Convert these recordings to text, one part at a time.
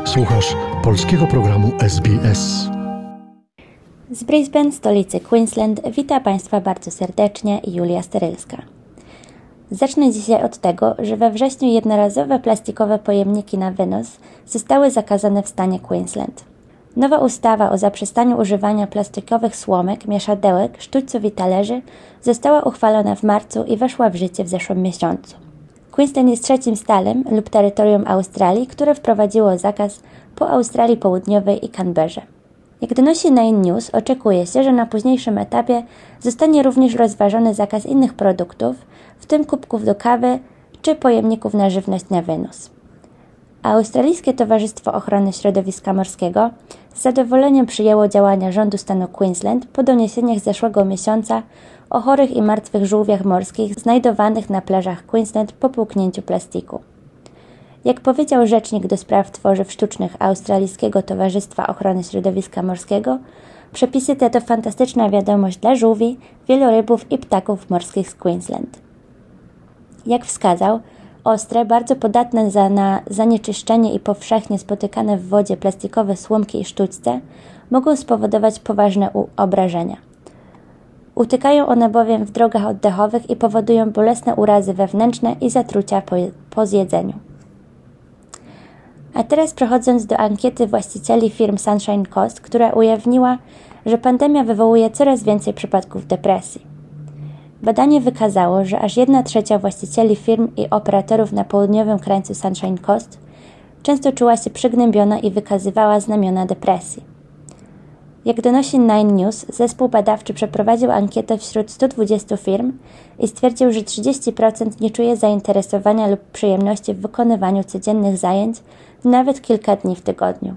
Słuchasz polskiego programu SBS. Z Brisbane, stolicy Queensland, wita Państwa bardzo serdecznie Julia Sterylska. Zacznę dzisiaj od tego, że we wrześniu jednorazowe plastikowe pojemniki na wynos zostały zakazane w stanie Queensland. Nowa ustawa o zaprzestaniu używania plastikowych słomek, mieszadełek, sztućców i talerzy została uchwalona w marcu i weszła w życie w zeszłym miesiącu. Queensland jest trzecim stanem lub terytorium Australii, które wprowadziło zakaz po Australii Południowej i Canberrze. Jak donosi Nine News, oczekuje się, że na późniejszym etapie zostanie również rozważony zakaz innych produktów, w tym kubków do kawy czy pojemników na żywność na wynos. Australijskie Towarzystwo Ochrony Środowiska Morskiego z zadowoleniem przyjęło działania rządu stanu Queensland po doniesieniach z zeszłego miesiąca o chorych i martwych żółwiach morskich znajdowanych na plażach Queensland po połknięciu plastiku. Jak powiedział rzecznik do spraw tworzyw sztucznych Australijskiego Towarzystwa Ochrony Środowiska Morskiego, przepisy te to fantastyczna wiadomość dla żółwi, wielorybów i ptaków morskich z Queensland. Jak wskazał, ostre, bardzo podatne na zanieczyszczenie i powszechnie spotykane w wodzie plastikowe słomki i sztućce mogą spowodować poważne obrażenia. Utykają one bowiem w drogach oddechowych i powodują bolesne urazy wewnętrzne i zatrucia po zjedzeniu. A teraz przechodząc do ankiety właścicieli firm Sunshine Coast, która ujawniła, że pandemia wywołuje coraz więcej przypadków depresji. Badanie wykazało, że aż 1/3 właścicieli firm i operatorów na południowym krańcu Sunshine Coast często czuła się przygnębiona i wykazywała znamiona depresji. Jak donosi Nine News, zespół badawczy przeprowadził ankietę wśród 120 firm i stwierdził, że 30% nie czuje zainteresowania lub przyjemności w wykonywaniu codziennych zajęć nawet kilka dni w tygodniu.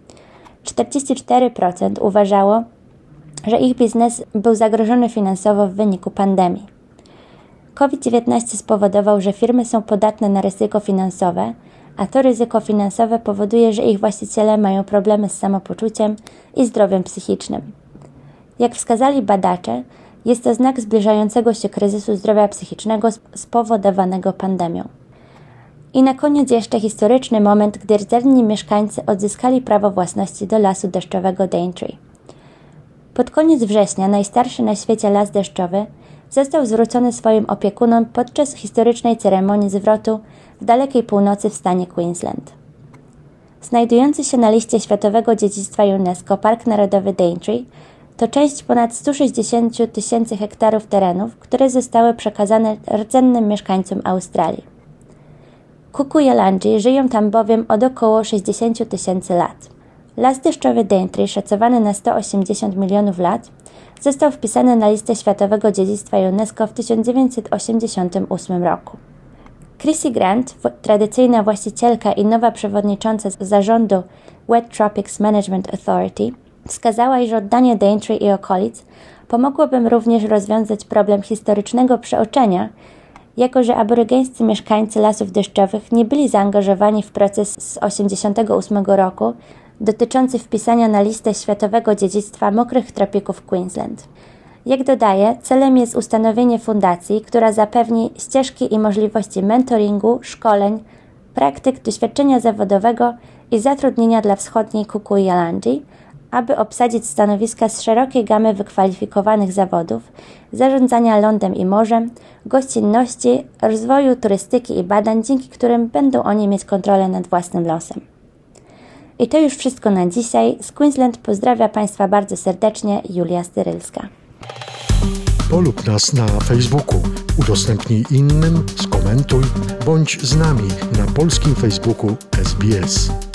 44% uważało, że ich biznes był zagrożony finansowo w wyniku pandemii. COVID-19 spowodował, że firmy są podatne na ryzyko finansowe, a to ryzyko finansowe powoduje, że ich właściciele mają problemy z samopoczuciem i zdrowiem psychicznym. Jak wskazali badacze, jest to znak zbliżającego się kryzysu zdrowia psychicznego spowodowanego pandemią. I na koniec jeszcze historyczny moment, gdy rdzenni mieszkańcy odzyskali prawo własności do lasu deszczowego Daintree. Pod koniec września najstarszy na świecie las deszczowy został zwrócony swoim opiekunom podczas historycznej ceremonii zwrotu w dalekiej północy w stanie Queensland. Znajdujący się na liście Światowego Dziedzictwa UNESCO Park Narodowy Daintree to część ponad 160 000 hektarów terenów, które zostały przekazane rdzennym mieszkańcom Australii. Kuku-Yalanji żyją tam bowiem od około 60 000 lat. Las deszczowy Daintree, szacowany na 180 milionów lat, został wpisany na listę Światowego Dziedzictwa UNESCO w 1988 roku. Chrissy Grant, tradycyjna właścicielka i nowa przewodnicząca zarządu Wet Tropics Management Authority, wskazała, iż oddanie Daintree i okolic pomogłoby również rozwiązać problem historycznego przeoczenia, jako że aborygeńscy mieszkańcy lasów deszczowych nie byli zaangażowani w proces z 1988 roku dotyczący wpisania na listę Światowego Dziedzictwa Mokrych Tropików Queensland. Jak dodaje, celem jest ustanowienie fundacji, która zapewni ścieżki i możliwości mentoringu, szkoleń, praktyk, doświadczenia zawodowego i zatrudnienia dla wschodniej Kuku-Yalanji, aby obsadzić stanowiska z szerokiej gamy wykwalifikowanych zawodów, zarządzania lądem i morzem, gościnności, rozwoju turystyki i badań, dzięki którym będą oni mieć kontrolę nad własnym losem. I to już wszystko na dzisiaj. Z Queensland pozdrawia Państwa bardzo serdecznie Julia Sterylska. Polub nas na Facebooku, udostępnij innym, skomentuj, bądź z nami na polskim Facebooku SBS.